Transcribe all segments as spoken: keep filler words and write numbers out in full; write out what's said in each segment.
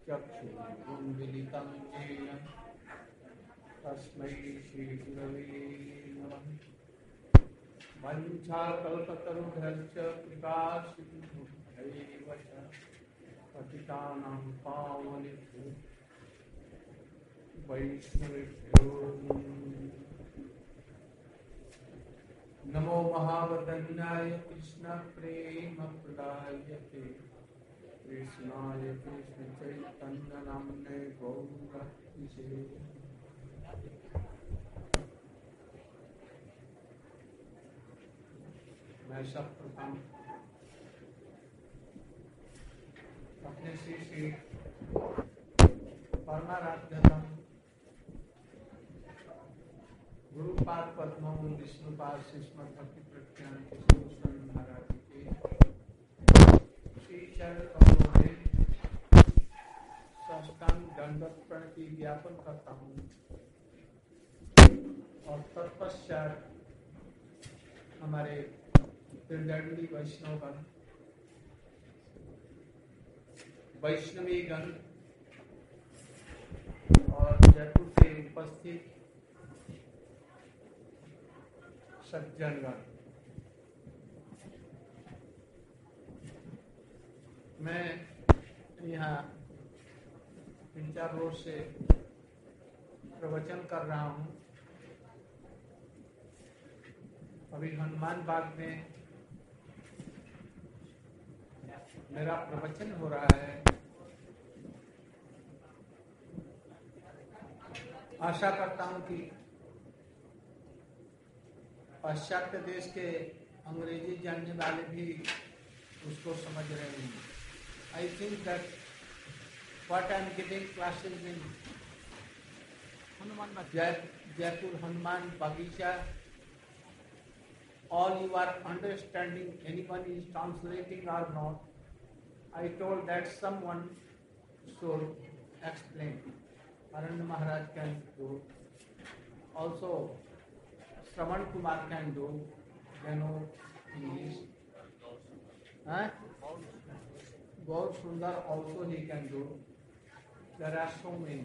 चक्षुरुन्मिलितं येन तस्मै श्रीगुरवे नमः। वञ्चाकल्पतरुभ्यश्च कृपासिन्धुभ्यैव च पतितानां पावनेभ्यो वैष्णवेभ्यो नमो महावदन्याय कृष्णप्रेमप्रदायते कृष्णाय कृष्णचैतन्यनाम्ने गौरहरिसे। मैं सर्वप्रथम अपने श्री श्री परमाराध्यतम गुरुपाद पद्मों विष्णुपाद शिष्मद भक्ति प्रज्ञान किशोर स्वामी महाराज के श्री चरण कमलों में साष्टांग दंडवत प्रणति ज्ञापन करता हूँ और तत्पश्चात हमारे त्रिदंडी वैष्णवगण, वैष्णवीगण और जयपुर से उपस्थित सज्जनगण, मैं यहाँ तीन चार रोज से प्रवचन कर रहा हूँ। अभी हनुमान बाग में मेरा प्रवचन हो रहा है। आशा करता हूँ कि पाश्चात्य देश के अंग्रेजी जानने वाले भी उसको समझ रहे हैं। I think that what I am giving classes in Hanuman Jaipur Hanuman Bagicha, all you are understanding, anyone is translating or not, I told that someone should explain. Aranya Maharaj can do, also Shravan Kumar can do, they know English. Huh? Gaur Sundar also he can do. There are so many.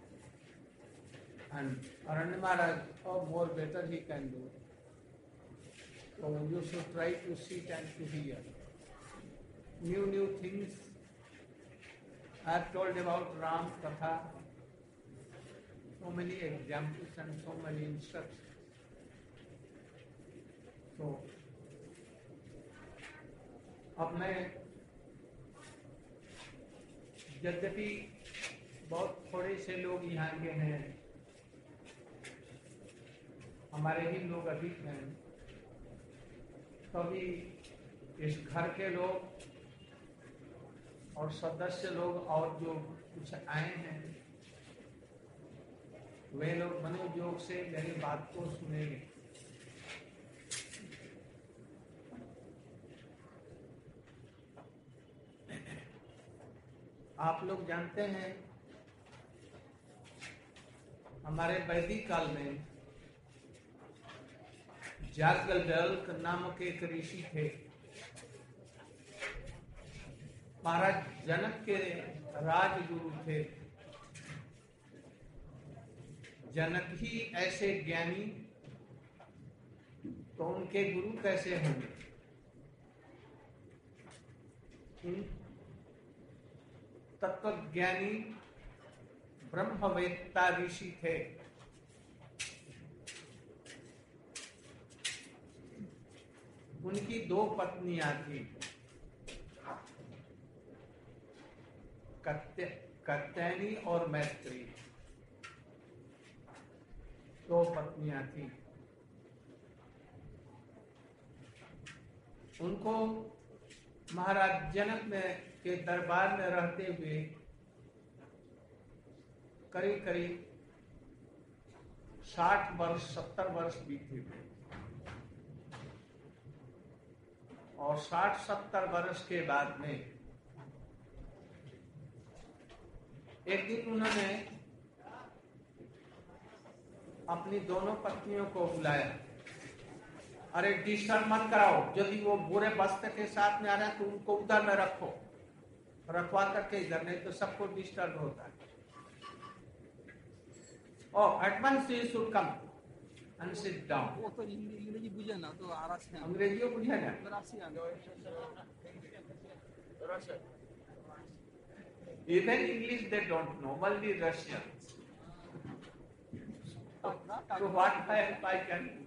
And Aranya Maharaj, oh, more better he can do. So you should try to sit and to hear. New, new things I have told about Ram Katha. So many examples and so many instructions. So, अब मैं यद्यपि बहुत थोड़े से लोग यहाँ के हैं, हमारे ही लोग अधिक हैं, तभी इस घर के लोग और सदस्य लोग और जो कुछ आए हैं वे लोग मनोयोग से मेरी बात को सुनेंगे। आप लोग जानते हैं हमारे वैदिक काल में याज्ञवल्क्य नामक एक ऋषि थे। महाराज जनक के राजगुरु थे। जनक ही ऐसे ज्ञानी तो उनके गुरु कैसे होंगे? तत्वज्ञानी ब्रह्मवेत्ता ऋषि थे। उनकी दो पत्नियां थी, कात्यायनी और मैत्री, दो पत्नियां थी। उनको महाराज जनक में के दरबार में रहते हुए करीब करीब साठ वर्ष सत्तर वर्ष बीते हुए और साठ सत्तर वर्ष के बाद में एक दिन उन्होंने अपनी दोनों पत्नियों को बुलाया। अरे डिस्टर्ब मत कराओ, यदि वो बुरे वस्त्र के साथ में आ रहे हैं तो उनको उधर में रखो, रखवा करके इधर, नहीं तो सबको डिस्टर्ब होता है। Oh, at once you should come and sit down. वो तो इंग्लिश बुझे ना तो आरास है। अंग्रेजी बुझे ना? Even English they don't know, only Russian. So what help I can do?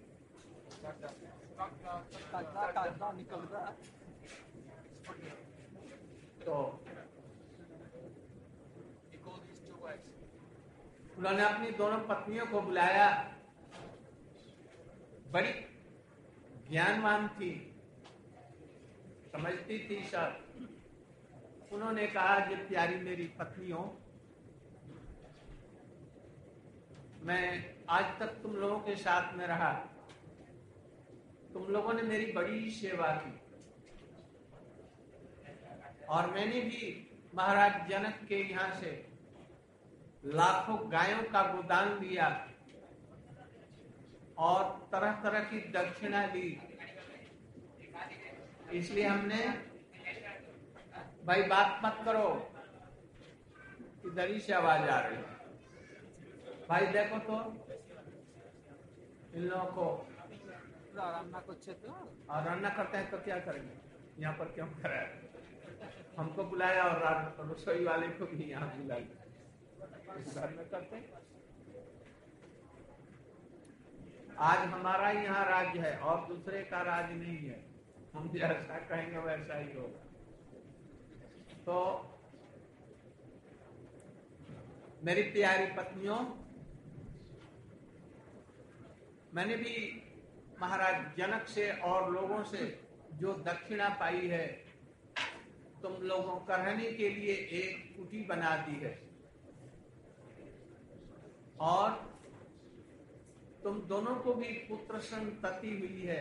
तो उन्होंने अपनी दोनों पत्नियों को बुलाया, बड़ी ज्ञानवान थी, समझती थी सब। उन्होंने कहा, कि प्यारी मेरी पत्नियों, मैं आज तक तुम लोगों के साथ में रहा, तुम लोगों ने मेरी बड़ी सेवा की, और मैंने भी महाराज जनक के यहाँ से लाखों गायों का गोदान लिया और तरह तरह की दक्षिणा ली। इसलिए हमने, भाई बात मत करो, इधर ही से आवाज आ रही है। भाई देखो तो इन लोगों को रान्ना कुछ तो और रान्ना करते हैं तो क्या करेंगे, यहाँ पर क्यों कराया? हमको बुलाया और रसोई वाले को भी यहाँ बुलाया, इस घर में करते। आज हमारा यहाँ राज्य है और दूसरे का राज नहीं है, हम जैसा कहेंगे वैसा ही होगा। तो मेरी प्यारी पत्नियों, मैंने भी महाराज जनक से और लोगों से जो दक्षिणा पाई है, तुम लोगों का रहने के लिए एक कुटी बना दी है, और तुम दोनों को भी पुत्र संतति हुई है।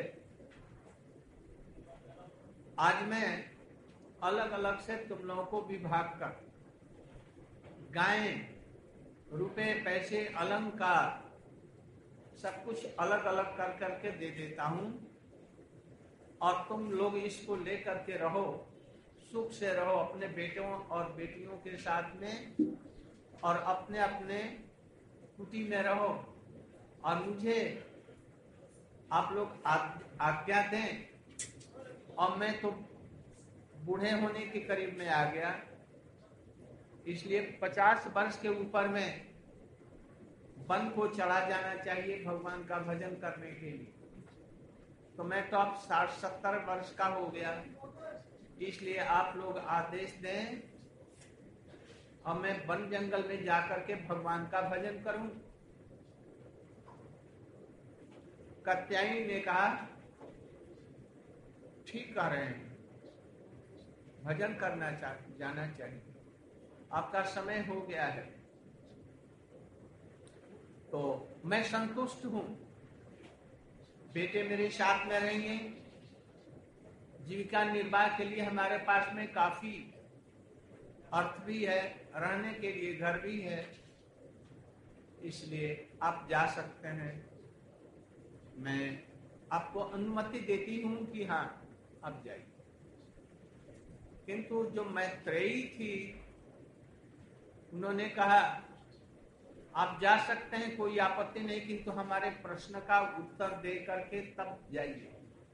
आज मैं अलग अलग से तुम लोगों को विभाग कर गायें, रुपए, पैसे, अलंकार सब कुछ अलग अलग कर करके दे देता हूं, और तुम लोग इसको लेकर के रहो, सुख से रहो अपने बेटों और बेटियों के साथ में, और अपने अपने कुटी में रहो। और मुझे आप लोग आज्ञा दें, और मैं तो बूढ़े होने के करीब में आ गया, इसलिए पचास वर्ष के ऊपर में वन को चढ़ा जाना चाहिए भगवान का भजन करने के लिए। तो मैं तो अब साठ सत्तर वर्ष का हो गया, इसलिए आप लोग आदेश दें और मैं वन जंगल में जाकर के भगवान का भजन करूं। कात्यायनी ने कहा, ठीक कह रहे हैं, भजन करना चाहिए, जाना चाहिए, आपका समय हो गया है। तो मैं संतुष्ट हूं, बेटे मेरे साथ में रहेंगे, जीविका निर्वाह के लिए हमारे पास में काफी अर्थ भी है, रहने के लिए घर भी है, इसलिए आप जा सकते हैं। मैं आपको अनुमति देती हूं कि हाँ आप जाइए। किंतु जो मैत्रेयी थी, उन्होंने कहा आप जा सकते हैं, कोई आपत्ति नहीं, किंतु हमारे प्रश्न का उत्तर दे करके तब जाइए।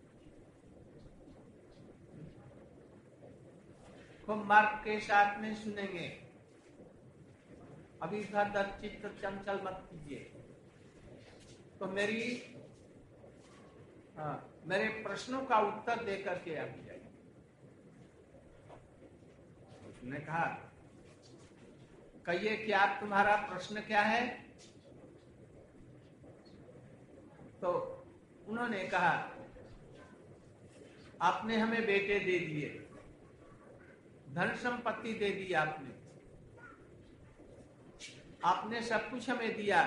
खूब मार्ग के साथ में सुनेंगे, अभी इधर चित्त चंचल मत कीजिए। तो मेरी हाँ, मेरे प्रश्नों का उत्तर दे करके आप जाइए। उसने कहा, कहिए कि आप, तुम्हारा प्रश्न क्या है? तो उन्होंने कहा, आपने हमें बेटे दे दिए, धन संपत्ति दे दी आपने, आपने सब कुछ हमें दिया,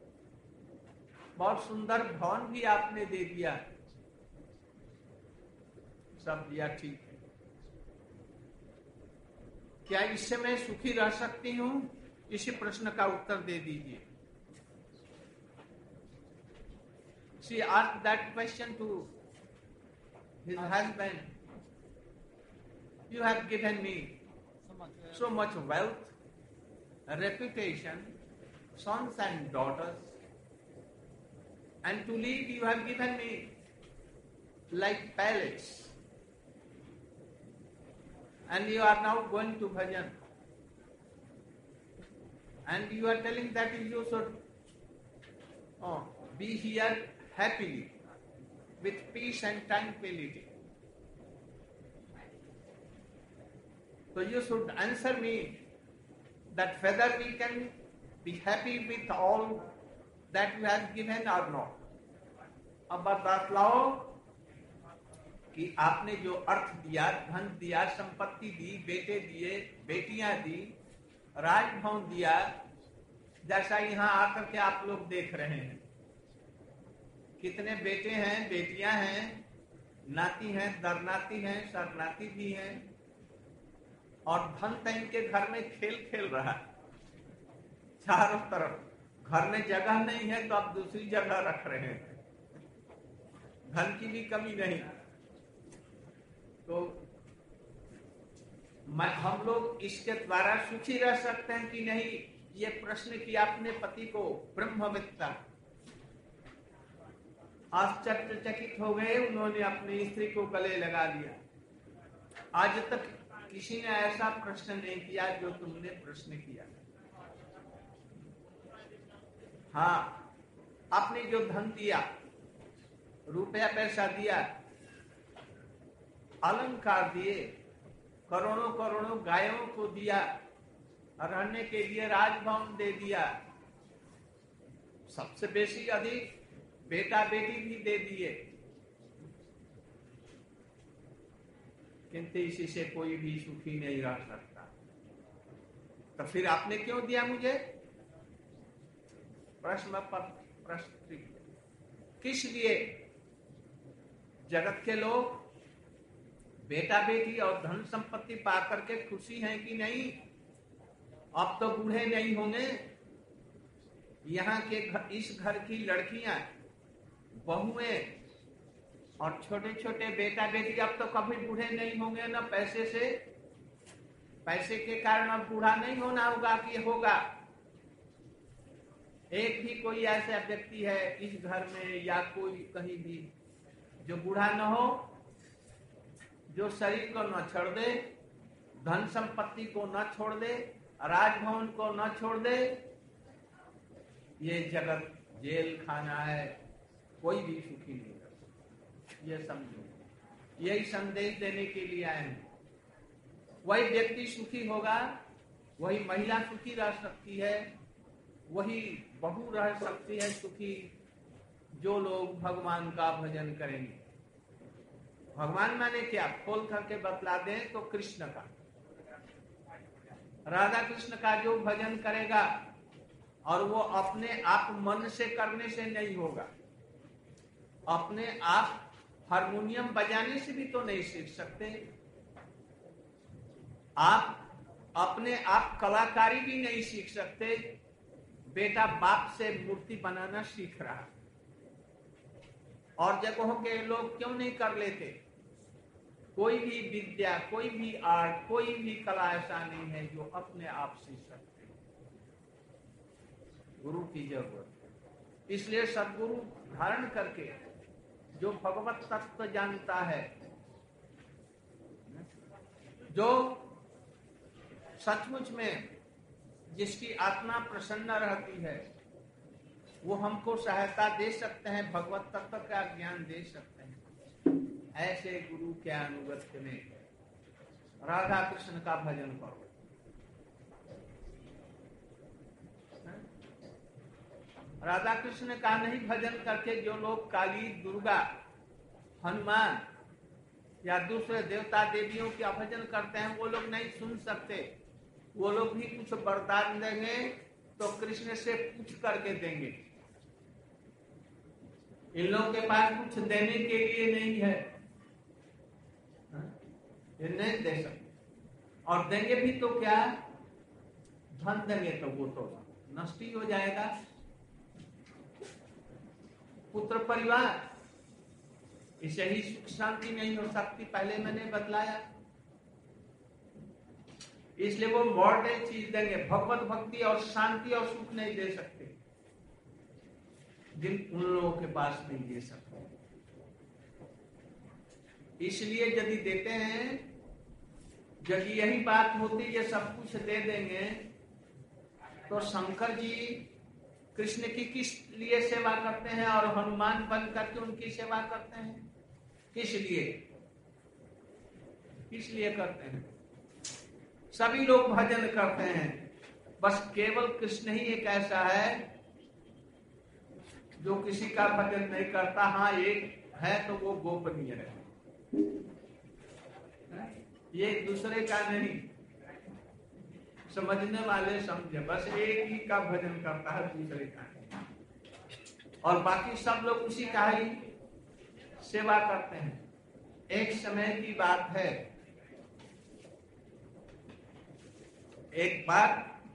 बहुत सुंदर भवन भी आपने दे दिया, सब दिया, ठीक है, क्या इससे मैं सुखी रह सकती हूं? इसी प्रश्न का उत्तर दे दीजिए। She asked that question to his husband. You have given me much uh, so much wealth, reputation, sons and daughters, and to live you have given me like palace, and you are now going to bhajan, and you are telling that you should oh, be here happily with peace and tranquility. So you should answer me that whether we can be happy with all that you have given or not. अब बतलाओ कि आपने जो अर्थ दिया, धन दिया, संपत्ति दी, बेटे दिए, बेटियां दी, राजभवन दिया, जैसा यहाँ आकर के आप लोग देख रहे हैं, कितने बेटे हैं, बेटियां हैं, नाती हैं, दरनाती हैं, सरनाती भी हैं, और धन तो इनके घर में खेल खेल रहा है चारों तरफ। घर में जगह नहीं है तो आप दूसरी जगह रख रहे हैं, धन की भी कमी नहीं। तो मैं हम लोग इसके द्वारा सुखी रह सकते हैं कि नहीं, ये प्रश्न किया अपने पति को ब्रह्मविद्ता। आश्चर्यचकित हो गए, उन्होंने अपनी स्त्री को गले लगा लिया। आज तक किसी ने ऐसा प्रश्न नहीं किया जो तुमने प्रश्न किया। हाँ, आपने जो धन दिया, रुपया पैसा दिया, अलंकार दिए, करोड़ों करोड़ों गायों को दिया, रहने के लिए राजभवन दे दिया, सबसे बेसी अधिक बेटा बेटी भी दे दिए, किंतु इसी से कोई भी सुखी नहीं रह सकता। तो फिर आपने क्यों दिया मुझे? प्रश्न पर प्रश्न किस लिए? जगत के लोग बेटा बेटी और धन संपत्ति पाकर के खुशी हैं कि नहीं? अब तो बूढ़े नहीं होंगे। यहाँ के घर, इस घर की लड़कियां, बहुएं और छोटे छोटे बेटा बेटी अब तो कभी बूढ़े नहीं होंगे ना। पैसे से पैसे के कारण अब बूढ़ा नहीं होना होगा कि होगा। एक भी कोई ऐसा व्यक्ति है इस घर में या कोई कहीं भी जो बूढ़ा न हो, जो शरीर को न छोड़ दे, धन संपत्ति को न छोड़ दे, राजभवन को न छोड़ दे। ये जगत जेल खाना है, कोई भी सुखी नहीं। ये समझो, यही संदेश देने के लिए आए हैं। वही व्यक्ति सुखी होगा, वही महिला सुखी रह सकती है, वही बहू रह सकती है सुखी, जो लोग भगवान का भजन करेंगे। भगवान माने क्या? खोल करके बतला दें तो कृष्ण का, राधा कृष्ण का जो भजन करेगा, और वो अपने आप मन से करने से नहीं होगा। अपने आप हारमोनियम बजाने से भी तो नहीं सीख सकते। आप अपने आप कलाकारी भी नहीं सीख सकते। बेटा बाप से मूर्ति बनाना सीख रहा, और जगहों के लोग क्यों नहीं कर लेते? कोई भी विद्या, कोई भी आर्ट, कोई भी कला ऐसा नहीं है जो अपने आप सीख सकते। गुरु की जरूरत। इसलिए सद्गुरु धारण करके जो भगवत तत्व जानता है, जो सचमुच में जिसकी आत्मा प्रसन्न रहती है, वो हमको सहायता दे सकते हैं, भगवत तत्व का ज्ञान दे सकते हैं। ऐसे गुरु के अनुगत्य में राधा कृष्ण का भजन करो। राधा कृष्ण का नहीं भजन करके जो लोग काली, दुर्गा, हनुमान या दूसरे देवता देवियों के भजन करते हैं, वो लोग नहीं सुन सकते। वो लोग भी कुछ वरदान देंगे तो कृष्ण से पूछ करके देंगे। इन लोगों के पास कुछ देने के लिए नहीं है, ये नहीं दे सकते। और देंगे भी तो क्या? धन देंगे तो वो तो नष्ट ही हो जाएगा। पुत्र परिवार, इसे ही सुख शांति नहीं हो सकती, पहले मैंने बतलाया। इसलिए वो मॉडर्न चीज देंगे, भगवत भक्ति और शांति और सुख नहीं दे सकते, जिन उन लोगों के पास नहीं दे सकते। इसलिए यदि देते हैं, यदि यही बात होती ये सब कुछ दे देंगे, तो शंकर जी कृष्ण की किस लिए सेवा करते हैं और हनुमान बन करके उनकी सेवा करते हैं? किस लिए किस लिए करते हैं? सभी लोग भजन करते हैं, बस केवल कृष्ण ही एक ऐसा है जो किसी का भजन नहीं करता। हाँ, एक है तो वो गोपनीय है, ये दूसरे का नहीं। समझने वाले समझे, बस एक ही का भजन करता है, दूसरे का नहीं। और बाकी सब लोग उसी का ही सेवा करते हैं। एक समय की बात है, एक बार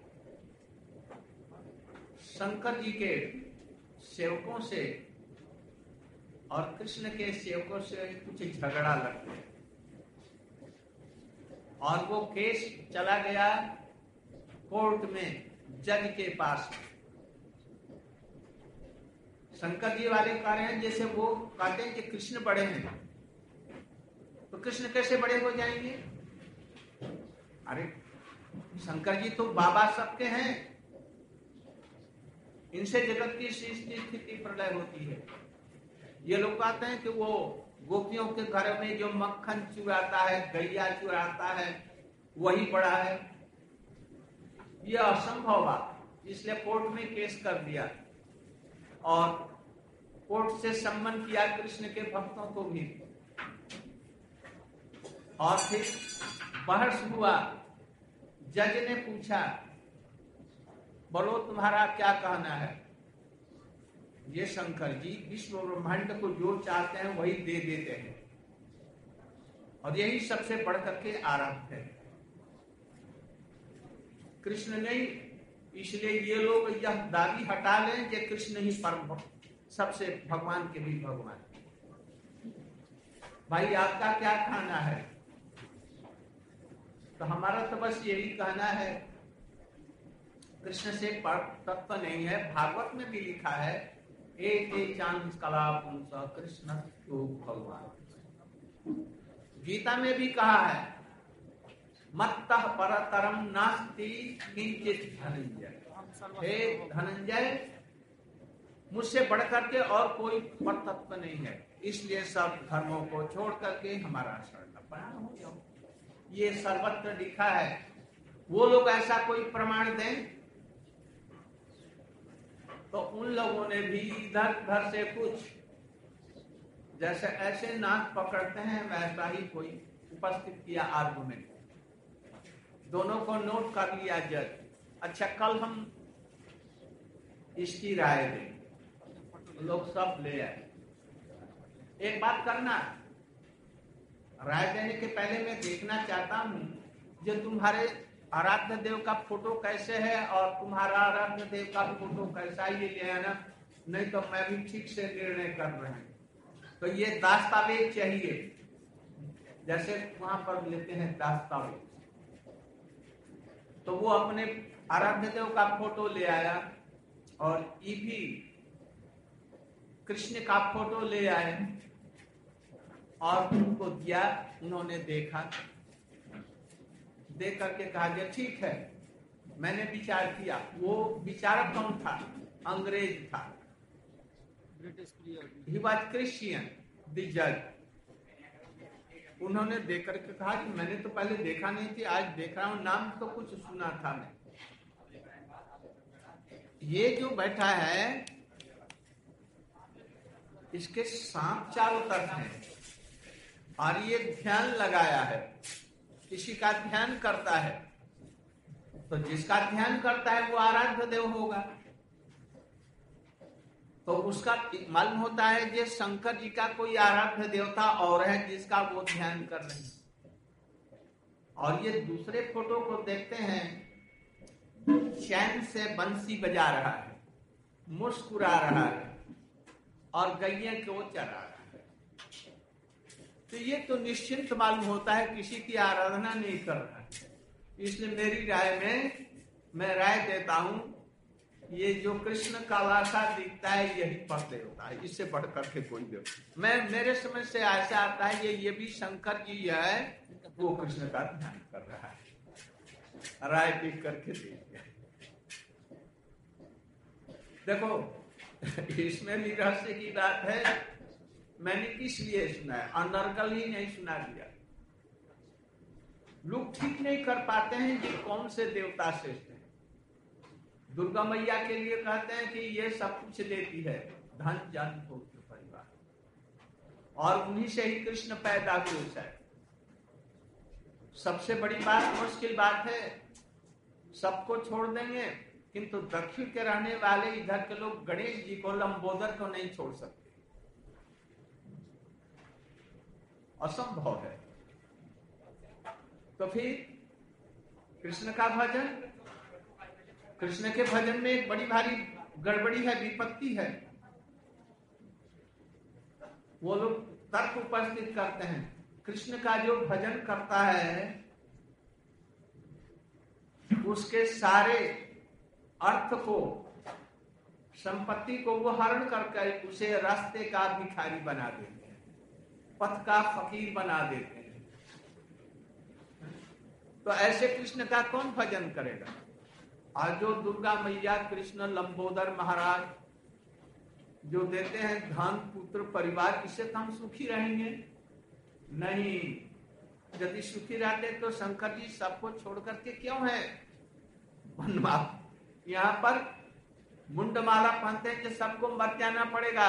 शंकर जी के सेवकों से और कृष्ण के सेवकों से कुछ झगड़ा लग गया और वो केस चला गया कोर्ट में, जज के पास। शंकर जी वाले कह रहे हैं, जैसे वो कहते हैं कि कृष्ण बड़े हैं, तो कृष्ण कैसे बड़े हो जाएंगे? अरे शंकर जी तो बाबा सबके हैं, इनसे जगत की सृष्टि स्थिति प्रलय होती है। ये लोग कहते हैं कि वो गोपियों के घर में जो मक्खन चुराता है, गैया चुराता है, वही बड़ा है। यह असंभव बात, इसलिए कोर्ट में केस कर दिया और कोर्ट से सम्मन किया कृष्ण के भक्तों को भी। और फिर बहस हुआ, जज ने पूछा, बोलो तुम्हारा क्या कहना है? ये शंकर जी विश्व ब्रह्मांड को जो चाहते हैं वही दे देते हैं और यही सबसे बढ़कर के आराध्य है, कृष्ण नहीं। इसलिए ये लोग यह दावी हटा लें कि कृष्ण ही परम सबसे भगवान के भी भगवान। भाई आपका क्या कहना है? तो हमारा तो बस यही कहना है, कृष्ण से पर तत्व नहीं है। भागवत में भी लिखा है, एक एक चांद कला पुंस कृष्ण तो भगवान। गीता में भी कहा है, मत्तः परतरम नास्ति किंचित धनंजय। हे धनंजय, मुझसे बढ़कर के और कोई पर तत्व नहीं है, इसलिए सब धर्मों को छोड़ करके हमारा शरण हो जाओ। ये सर्वत्र लिखा है। वो लोग ऐसा कोई प्रमाण दें तो उन लोगों ने भी इधर उधर से कुछ, जैसे ऐसे नाक पकड़ते हैं वैसा ही कोई उपस्थित किया आर्गुमेंट, दोनों को नोट कर लिया जज। अच्छा, कल हम इसकी राय दें, लोग सब ले आए। एक बात करना, राय देने के पहले मैं देखना चाहता हूं जो तुम्हारे आराध्य देव का फोटो कैसे है और तुम्हारा आराध्य देव का फोटो कैसा है, ये ले आना, नहीं तो मैं भी ठीक से निर्णय कर रहे हैं। तो ये दस्तावेज चाहिए, जैसे वहां पर लेते हैं दस्तावेज। तो वो अपने आराध्य देव का फोटो ले आया और ये भी कृष्ण का फोटो ले आए और उनको दिया। उन्होंने देखा, देख करके कहा गया ठीक है, मैंने विचार किया। वो विचारक कौन था? अंग्रेज था, ही वाज क्रिश्चियन द जज। उन्होंने देख करके कहा कि मैंने तो पहले देखा नहीं थी, आज देख रहा हूं, नाम तो कुछ सुना था मैं। ये जो बैठा है इसके सांप चारों तरफ हैं और ये ध्यान लगाया है, किसी का ध्यान करता है। तो जिसका ध्यान करता है वो आराध्य देव होगा। तो उसका मालूम होता है कि शंकर जी का कोई आराध्य देवता और है जिसका वो ध्यान कर रहे हैं। और ये दूसरे फोटो को देखते हैं, चैन से बंसी बजा रहा है, मुस्कुरा रहा है और गैया को चरा रहा है। तो ये तो निश्चिंत मालूम होता है किसी की आराधना नहीं कर रहा है, इसलिए मेरी राय में मैं राय देता हूं, ये जो कृष्ण काला सा दिखता है यही पर देवता है, इससे बढ़ करके कोई देवता। मैं मेरे समझ से ऐसा आता है ये ये भी शंकर जी है, वो कृष्ण का ध्यान कर रहा है। राय भी करके देखिए। देखो इसमें भी रहस्य की बात है, मैंने किस लिए सुना है, अनर्गल ही नहीं सुना दिया। लोग ठीक नहीं कर पाते हैं कि कौन से देवता श्रेष्ठ है। दुर्गा मैया के लिए कहते हैं कि ये सब कुछ देती है, धन जन पुत्र परिवार, और उन्हीं से ही कृष्ण पैदा हुए है। सबसे बड़ी बात, मुश्किल बात है, सबको छोड़ देंगे, किंतु दक्षिण के रहने वाले इधर के लोग गणेश जी को, लंबोदर को नहीं छोड़ सकते, असंभव है। तो फिर कृष्ण का भजन, कृष्ण के भजन में एक बड़ी भारी गड़बड़ी है, विपत्ति है। वो लोग तर्क उपस्थित करते हैं, कृष्ण का जो भजन करता है उसके सारे अर्थ को, संपत्ति को वो हरण करके उसे रास्ते का भिखारी बना देते हैं, पथ का फकीर बना देते हैं। तो ऐसे कृष्ण का कौन भजन करेगा? और जो दुर्गा मैया, कृष्ण, लंबोदर महाराज जो देते हैं धन पुत्र परिवार, इससे तो हम सुखी रहेंगे नहीं। यदि सुखी रहते तो शंकर जी सबको छोड़ करके क्यों है यहाँ पर मुंडमाला पहनते हैं कि सबको मर जाना पड़ेगा।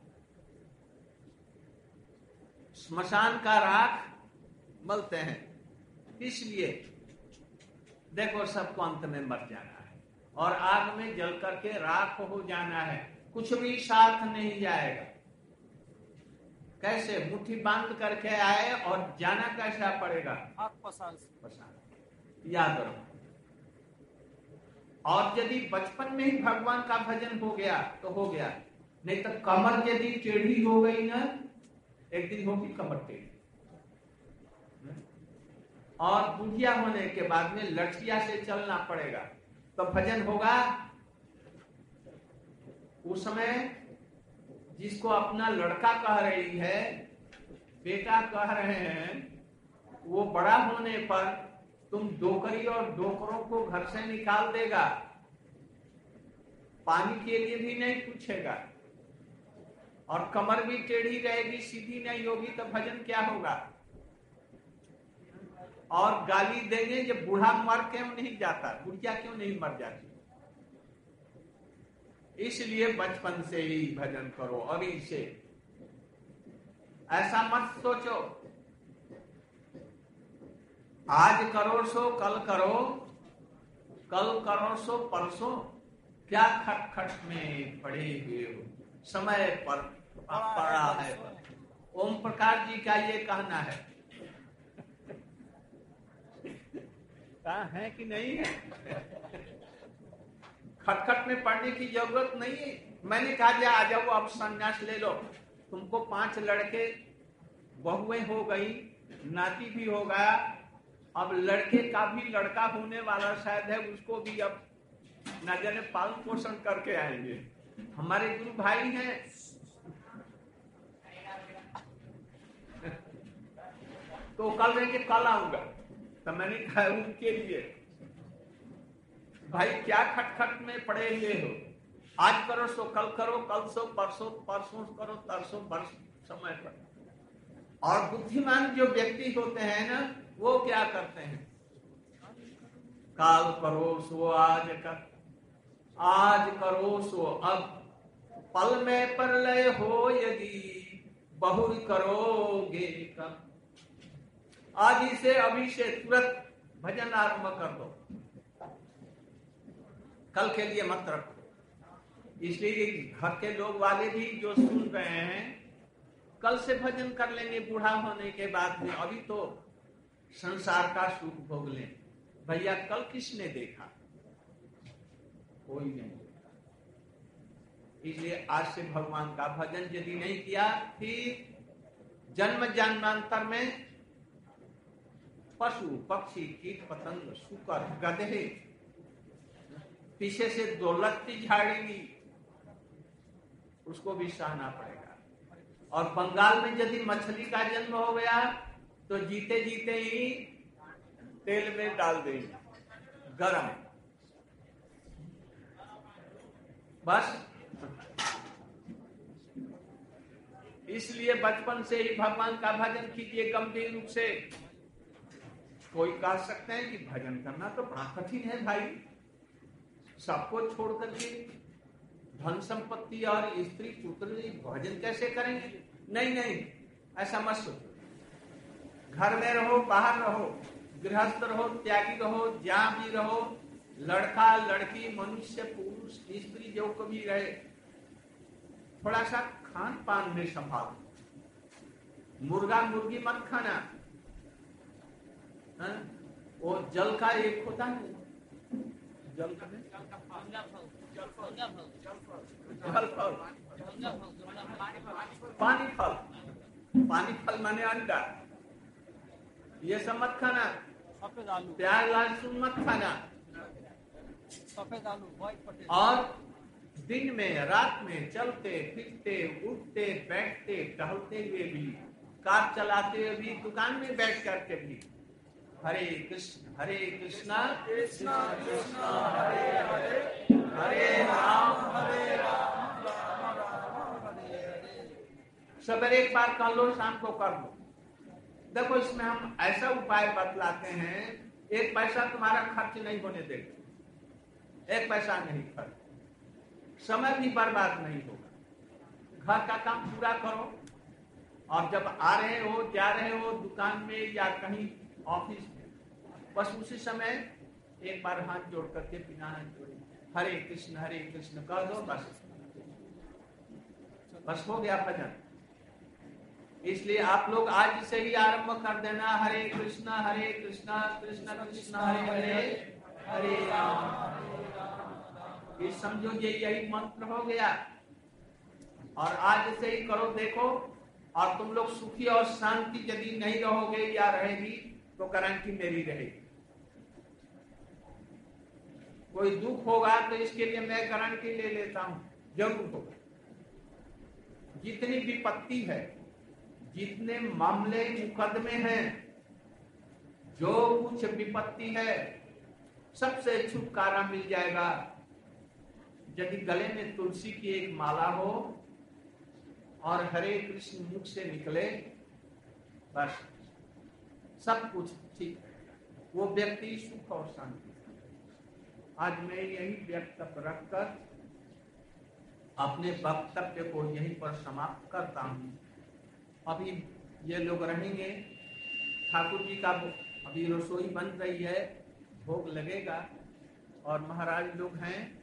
स्मशान का राख मलते हैं, इसलिए देखो सबको अंत में मर जाना है और आग में जल करके राख हो जाना है, कुछ भी साथ नहीं जाएगा। कैसे? मुट्ठी बांध करके आए और जाना कैसा पड़ेगा? पसार पसार। याद रखो। और यदि बचपन में ही भगवान का भजन हो गया तो हो गया, नहीं तो कमर यदि टेढ़ी हो गई ना, एक दिन होगी कमर टेढ़ी। और बुढ़िया होने के बाद में लठिया से चलना पड़ेगा, तो भजन होगा। उस समय जिसको अपना लड़का कह रही है, बेटा कह रहे हैं, वो बड़ा होने पर तुम डोकरी और डोकरों को घर से निकाल देगा, पानी के लिए भी नहीं पूछेगा, और कमर भी टेढ़ी रहेगी, सीधी नहीं होगी, तो भजन क्या होगा? और गाली देंगे कि बूढ़ा मर क्यों नहीं जाता, बुढ़िया क्यों नहीं मर जाती। इसलिए बचपन से ही भजन करो, अभी से। ऐसा मत सोचो आज करो सो कल करो, कल करो सो परसों, क्या खटखट में पड़े हुए हो, समय पर पड़ा है। ओम प्रकाश जी का ये कहना है, कहा है कि नहीं है? खटखट में पढ़ने की जरूरत नहीं है। मैंने कहा जा आ जाओ, अब संन्यास ले लो। तुमको पांच लड़के, बहुएं हो गई, नाती भी हो गया, अब लड़के का भी लड़का होने वाला शायद है, उसको भी अब न जाने पालन पोषण करके आएंगे। हमारे गुरु भाई हैं, तो कल रहेंगे, कल आऊंगा। तो मैंने कहा उनके लिए, भाई क्या खटखट में पड़े हुए हो, आज करो सो कल करो, कल सो परसों, परसों करो तरसों, बरस समय पर। और बुद्धिमान जो व्यक्ति होते हैं ना, वो क्या करते हैं? काल करो सो आज कर, आज करो सो अब, पल में परलय हो यदि बहु करोगे कब। आज ही से, अभी से तुरंत भजन आरंभ कर दो, कल के लिए मत रखो। इसलिए घर के लोग वाले भी जो सुन रहे हैं, कल से भजन कर लेंगे बूढ़ा होने के बाद में, अभी तो संसार का सुख भोग लें। भैया कल किसने देखा? कोई नहीं। इसलिए आज से भगवान का भजन यदि नहीं किया, फिर जन्म जन्मांतर में पशु पक्षी कीट पतंग शुकर गधे पीछे से दो लत्ती झाड़ेगी, उसको भी सहना पड़ेगा। और बंगाल में यदि मछली का जन्म हो गया तो जीते जीते ही तेल में डाल देंगे गरम। बस इसलिए बचपन से ही भगवान का भजन कीजिए गंभीर रूप से। कोई कह सकते हैं कि भजन करना तो बड़ा कठिन है भाई, सबको छोड़ करके धन संपत्ति और स्त्री पुत्र भजन कैसे करेंगे? नहीं नहीं, ऐसा मत सोचो। घर में रहो, बाहर रहो, गृहस्थ रहो, त्यागी रहो, जहां भी रहो, लड़का लड़की मनुष्य पुरुष स्त्री जो कभी रहे, थोड़ा सा खान पान में संभालो। मुर्गा मुर्गी मत खाना। है? वो जल का एक होता है, जल का जल फल, पानी फल, पानी फल माने अंडा, ये सब मत खाना। सफेद आलू, प्याज लहसुन मत खाना। सफेद आलू, व्हाइट पोटैटो। और दिन में रात में चलते फिरते उठते बैठते टहलते हुए भी, कार चलाते हुए भी, दुकान में बैठ करके भी हरे कृष्ण हरे कृष्णा कृष्णा कृष्णा हरे हरे हरे राम हरे राम राम राम हरे हरे। सवेरे एक बार कर लो, शाम को कर लो। देखो इसमें हम ऐसा उपाय बतलाते हैं, एक पैसा तुम्हारा खर्च नहीं होने देगा, एक पैसा नहीं खर्च, समय भी बर्बाद नहीं होगा। घर का काम पूरा करो और जब आ रहे हो, जा रहे हो दुकान में या कहीं ऑफिस में, बस उसी समय एक बार हाथ जोड़ करके बिना हाथ जोड़े हरे कृष्ण हरे कृष्ण कह दो, बस बस हो गया भजन। इसलिए आप लोग आज से ही आरंभ कर देना, हरे कृष्णा हरे कृष्णा कृष्ण कृष्ण हरे हरे हरे राम। ये समझो ये यही मंत्र हो गया और आज से ही करो। देखो, और तुम लोग सुखी और शांति यदि नहीं रहोगे या रहेगी तो गारंटी मेरी रहेगी। कोई दुख होगा तो इसके लिए मैं गारंटी ले लेता हूं, जरूर होगा। जितनी विपत्ति है, जितने मामले मुकदमे हैं, जो कुछ विपत्ति है, सबसे छुटकारा मिल जाएगा यदि गले में तुलसी की एक माला हो और हरे कृष्ण मुख से निकले, बस सब कुछ ठीक है। वो व्यक्ति सुख और शांति। आज मैं यही व्यक्तव्य रखकर अपने वक्तव्य को यहीं पर समाप्त करता हूँ। अभी ये लोग रहेंगे, ठाकुर जी का अभी रसोई बन रही है, भोग लगेगा और महाराज लोग हैं